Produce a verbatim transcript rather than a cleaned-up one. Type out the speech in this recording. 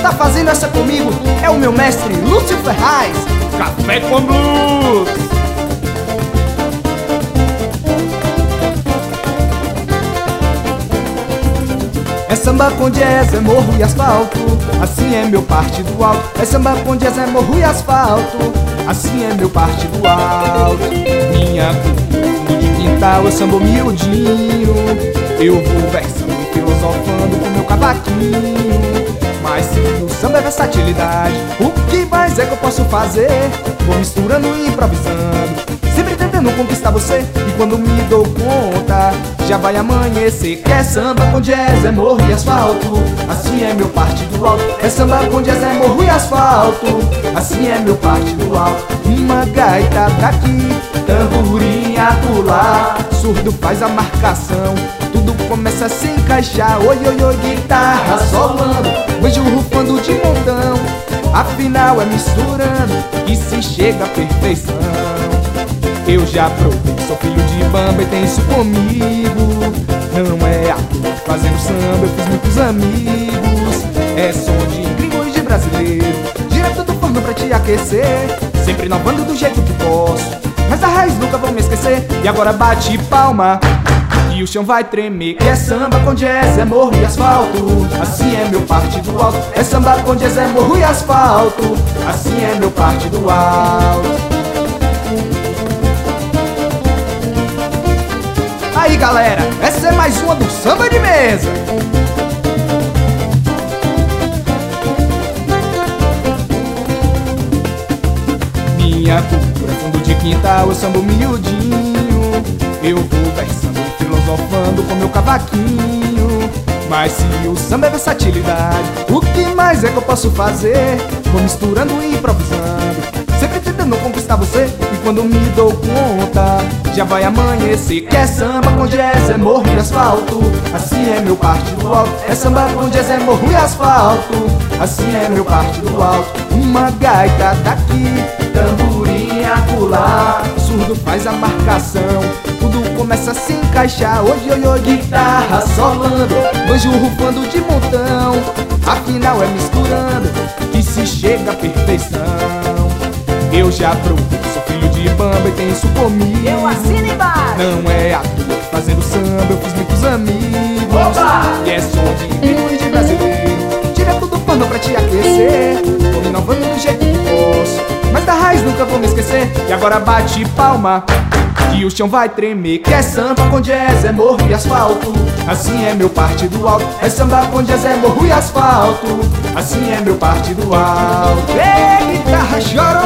está fazendo essa comigo é o meu mestre Lúcio Ferraz. Café com Blues. É samba com jazz, é morro e asfalto, assim é meu partido alto. É samba com jazz, é morro e asfalto, assim é meu partido alto. Minha fundo de quintal, eu samba miudinho, eu vou versando e filosofando com meu cavaquinho. Mas se o samba é versatilidade, o que mais é que eu posso fazer? Vou misturando e improvisando, sempre tentando conquistar você. E quando me dou conta, já vai amanhecer. Que é samba com jazz, é morro e asfalto, assim é meu partido alto. É samba com jazz, é morro e asfalto, assim é meu partido alto. Uma gaita daqui, tamborim acolá, surdo faz a marcação, tudo começa a se encaixar. Oi, oi, oi, guitarra solando, banjo rufando de montão. Afinal é misturando que se chega à perfeição. Eu já provei, sou filho de bamba e tem isso comigo. Não é à toa que fazendo samba eu fiz muitos amigos. É som de gringo e de brasileiro, direto do forno pra te aquecer, sempre inovando do jeito que posso, mas a raiz nunca vou me esquecer. E agora bate palma e o chão vai tremer. Que é samba com jazz, é morro e asfalto, assim é meu partido alto. É samba com jazz, é morro e asfalto, assim é meu partido alto. Aí galera, essa é mais uma do Samba de Mesa. Minha cultura é fundo de quintal, eu samba miudinho, eu vou versando e filosofando com meu cavaquinho. Mas se o samba é versatilidade, o que mais é que eu posso fazer? Vou misturando e improvisando, sempre tentando conquistar você. E quando me dou conta, já vai amanhecer. Que é samba com jazz, é morro e asfalto, assim é meu partido alto. É samba com jazz, é morro e asfalto, assim é meu partido alto. Uma gaita daqui, tamborim acolá, surdo faz a marcação, tudo começa a se encaixar. Oi, oi, oi, guitarra solando, banjo rufando de montão. Afinal é misturando que se chega à perfeição. Eu já provei, sou filho de bamba e tem isso comigo. Eu assino embaixo. Não é à toa que fazendo samba eu fiz muitos amigos. Opa! E é som de gringo e de brasileiro, direto do pano pra te aquecer, vou me inovando do jeito que posso, mas da raiz nunca vou me esquecer. E agora bate palma e o chão vai tremer. Que é samba com jazz, é morro e asfalto, assim é meu partido alto. É samba com jazz, é morro e asfalto, assim é meu partido alto. Ei, guitarra chora